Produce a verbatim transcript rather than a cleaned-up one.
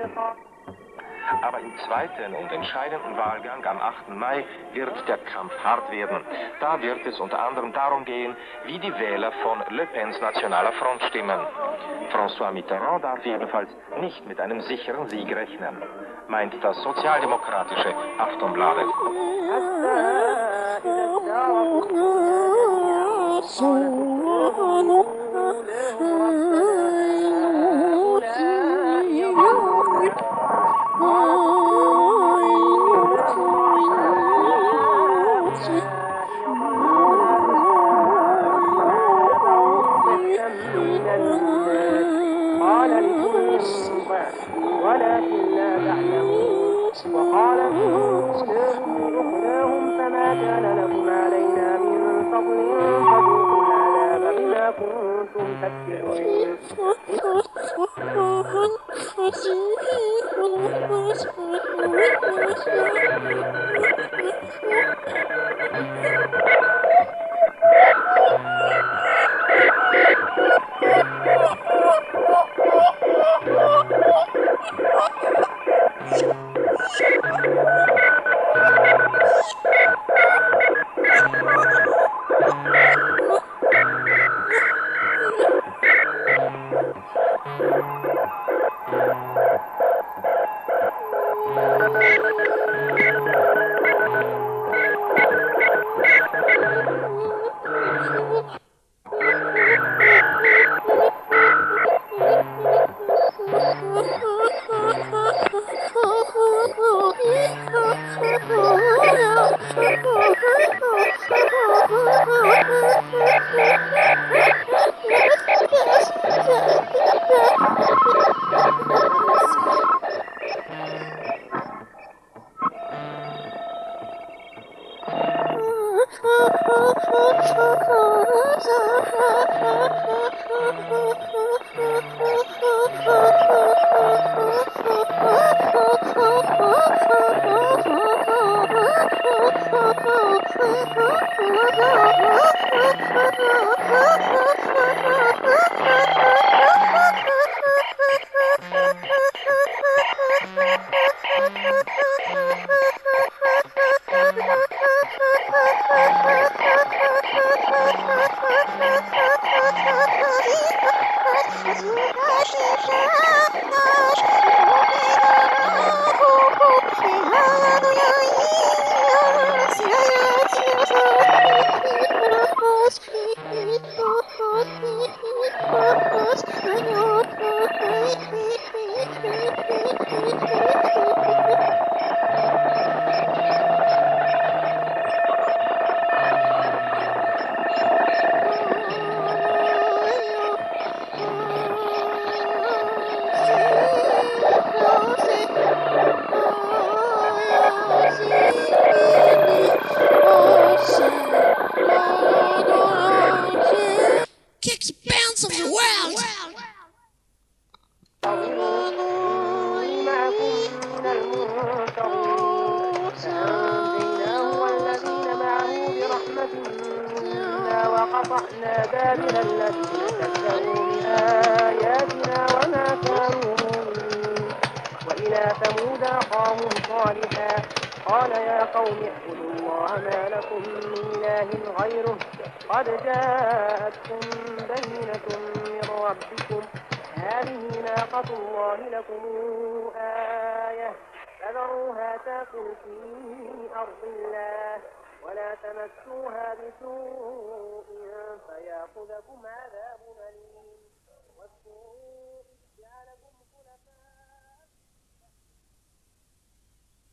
Aber im zweiten und entscheidenden Wahlgang am achten Mai wird der Kampf hart werden. Da wird es unter anderem darum gehen, wie die Wähler von Le Pens Nationaler Front stimmen. François Mitterrand darf jedenfalls nicht mit einem sicheren Sieg rechnen, meint das sozialdemokratische Aftonbladet. ولكن لا تعلمون وقال أخلاهم فما كان لكم علينا من فضل فذوقوا العذاب بما كنتم تكفرون وقطعنا دابر الذين كذبوا بآياتنا وما كانوا مؤمنين وإلى ثمود أخاهم صالحا قال يا قوم اعبدوا الله ما لكم من إله غيره قد جاءتكم بينة من ربكم هذه ناقة الله لكم آية فذروها تأكل في أرض الله ولا تمسوها بسوء فيأخذكم عذاب أليم واذكروا إذ جعلكم